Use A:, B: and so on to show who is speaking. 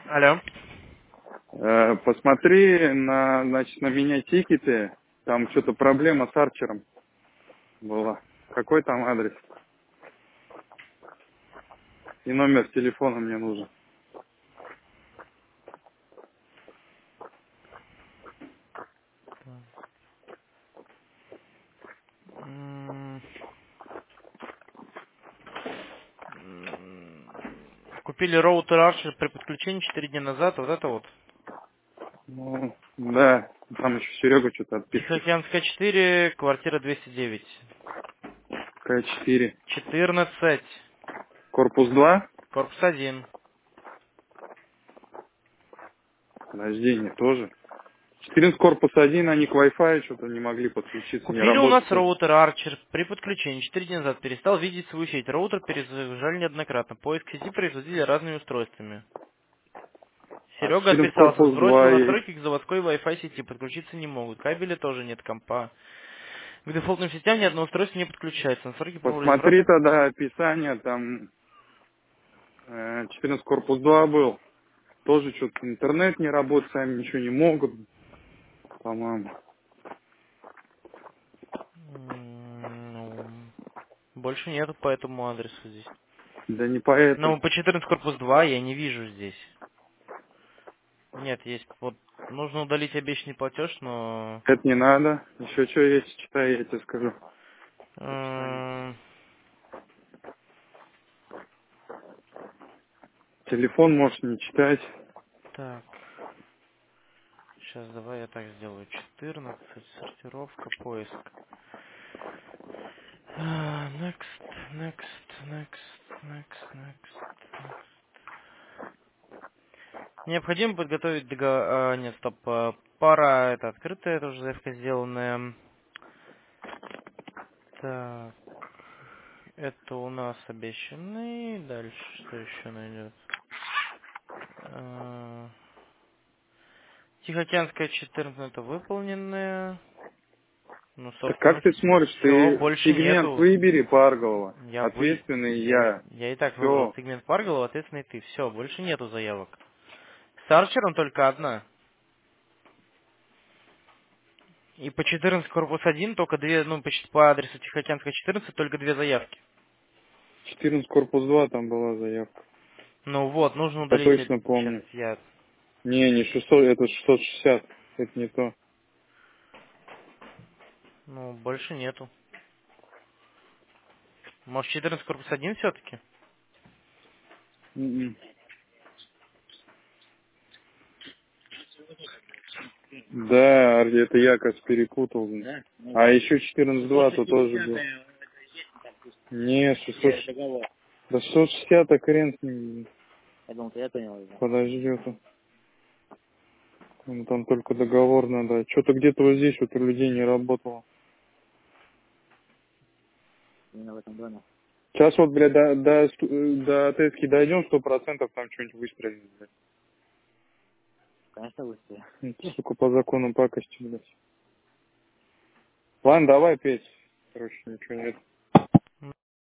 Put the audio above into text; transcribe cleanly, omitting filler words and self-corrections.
A: Алло.
B: Посмотри значит, на меня тикеты. Там что-то проблема с Арчером была. Какой там адрес? И номер телефона мне нужен.
A: М, Купили роутер Archer при подключении 4 дня назад. Вот это вот.
B: Ну, да, там еще Серега что-то отписывает.
A: Тихоокеанская 4, квартира 209.
B: К4.
A: 14.
B: Корпус 2?
A: Корпус 1.
B: Подожди, не тоже. 14 корпус 1, они к Wi-Fi что-то не могли подключиться, не
A: Купили у нас
B: работает.
A: роутер Archer при подключении 4 дня назад. Перестал видеть свою сеть. Роутер перезагружали неоднократно. Поиск сети производили разными устройствами.
B: А
A: Серега
B: 14
A: отписался,
B: корпус
A: сбросил
B: 2 и...
A: настройки к заводской Wi-Fi сети. Подключиться не могут. Кабеля тоже нет, компа. К дефолтным сетям ни одно устройство не подключается. Настройки пробовали
B: Посмотри
A: сбрасывать.
B: тогда описание, там 14 корпус 2 был. Тоже что-то интернет не работает, сами ничего не могут, по-моему.
A: Ну, больше нету по этому адресу здесь.
B: Да не поэтому.
A: Ну, по 14 корпус 2 я не вижу здесь. Нет, есть вот нужно удалить обещанный платеж, но
B: Это не надо. Еще что есть, читай, я тебе скажу. Описание.
A: эм,
B: Телефон можешь не читать.
A: так, сейчас давай я так сделаю. 14, сортировка, поиск. Next, next, next, next, next. Необходимо подготовить договор... Нет, стоп. Пара, это открытая, это уже заявка сделанная. Так, это у нас обещанный. Дальше что еще найдет? Тихоокеанская 14, это выполненная. Ну,
B: Так
A: собственно,
B: как ты смотришь?
A: все,
B: Ты
A: больше
B: сегмент
A: нету.
B: выбери Парголова.
A: Я вы...
B: Ответственный
A: Я,
B: я.
A: я и так выбрал
B: Все.
A: сегмент Парголова, ответственный ты. Все, больше нету заявок. С Арчером только одна. И по 14 корпус 1 только две, ну, по адресу Тихоокеанская 14 только две заявки.
B: 14 корпус 2 там была заявка.
A: Ну вот, нужно
B: Я
A: удалить.
B: точно
A: Сейчас
B: помню.
A: я...
B: Не 600, это 660. Это не то.
A: Ну, больше нету. Может, 14 корпус 1 все-таки?
B: М-м. Да, это я как перепутал. А еще 14.2 то тоже был. Не, 600. Да 660, а хрен с ним. Подожди, это. Ну, там только договор надо. Что-то где-то вот здесь вот у людей не работало. Сейчас вот, блядь, до Тески дойдем, 100% там что-нибудь выстрелит, блядь. Это, сука, по законам пакости, блядь. Ладно, давай, Петь. Короче, ничего нет.